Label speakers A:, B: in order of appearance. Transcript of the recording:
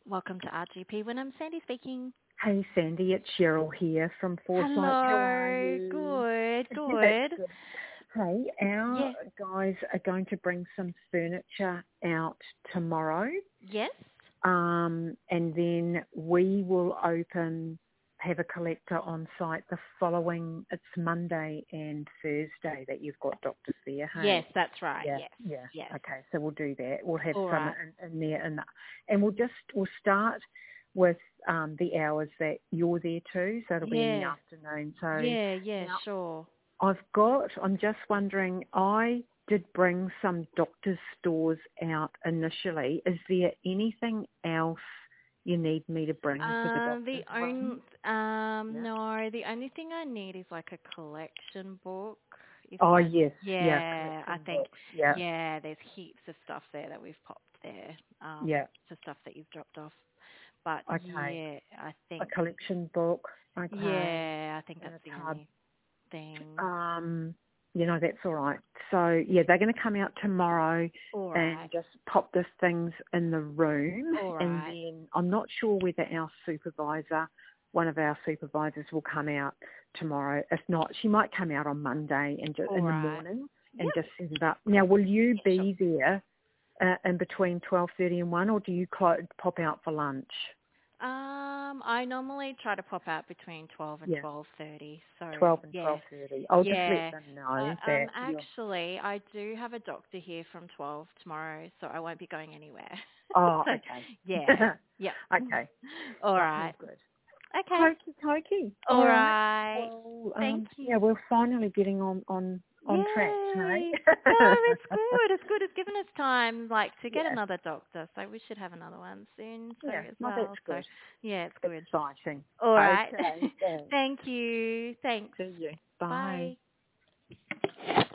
A: Welcome to RGP when I'm Sandy speaking.
B: Hey Sandy, it's Cheryl here from Foresight.
A: Hello.
B: How are you?
A: Good.
B: That's good. Hey, our
A: Yeah.
B: guys are going to bring some furniture out tomorrow.
A: Yes.
B: And then we will have a collector on site the following, it's Monday and Thursday that you've got doctors there, hey?
A: Yes, that's right.
B: Yeah,
A: Yes. Yes.
B: Okay, so we'll do that. We'll have
A: All
B: some
A: right.
B: in there, and we'll start with the hours that you're there too, so it'll be in the
A: Yeah.
B: afternoon. So
A: Yeah,
B: now
A: sure.
B: I'm just wondering, I did bring some doctor's stores out initially. Is there anything else you need me to bring for the doctor's room?
A: No, the only thing I need is like a collection book.
B: Yes.
A: Yeah, I
B: Collection
A: think,
B: books. Yeah.
A: yeah, there's heaps of stuff there that we've popped there,
B: Yeah.
A: for stuff that you've dropped off. But
B: Okay.
A: yeah, I
B: A
A: think,
B: collection book. Okay.
A: yeah, I think
B: And
A: that's
B: a
A: the
B: tub.
A: only thing.
B: That's all right. So, yeah, they're going to come out tomorrow
A: All
B: and
A: right.
B: just pop the things in the room.
A: All
B: And
A: right.
B: then I'm not sure whether one of our supervisors will come out tomorrow. If not, she might come out on Monday and just
A: All
B: in the
A: right.
B: morning and
A: Yep.
B: just set it up. Now, will you
A: Yeah, sure.
B: be there in between 12:30 and 1, or do you pop out for lunch?
A: I normally try to pop out between 12 and
B: Yeah.
A: 12:30. So
B: 12 and
A: yeah,
B: 12:30. I'll just let
A: yeah.
B: them know that you're...
A: Actually, I do have a doctor here from 12 tomorrow, so I won't be going anywhere.
B: Oh,
A: So,
B: okay.
A: yeah. Yep.
B: Okay.
A: All
B: That
A: right.
B: sounds good.
A: Okay.
B: Hokey cokey.
A: All
B: All right.
A: right.
B: Well,
A: Thank you.
B: yeah, we're finally getting on track, hey?
A: Yay! No, it's good. It's good. It's given us time, like, to get
B: Yeah.
A: another doctor. So we should have another one soon. So
B: Yeah.
A: as
B: Well, that's
A: well. So
B: good.
A: yeah, it's good.
B: Exciting.
A: All right.
B: Okay. Thanks.
A: Thank you. Thanks.
B: See you. Bye.
A: Bye.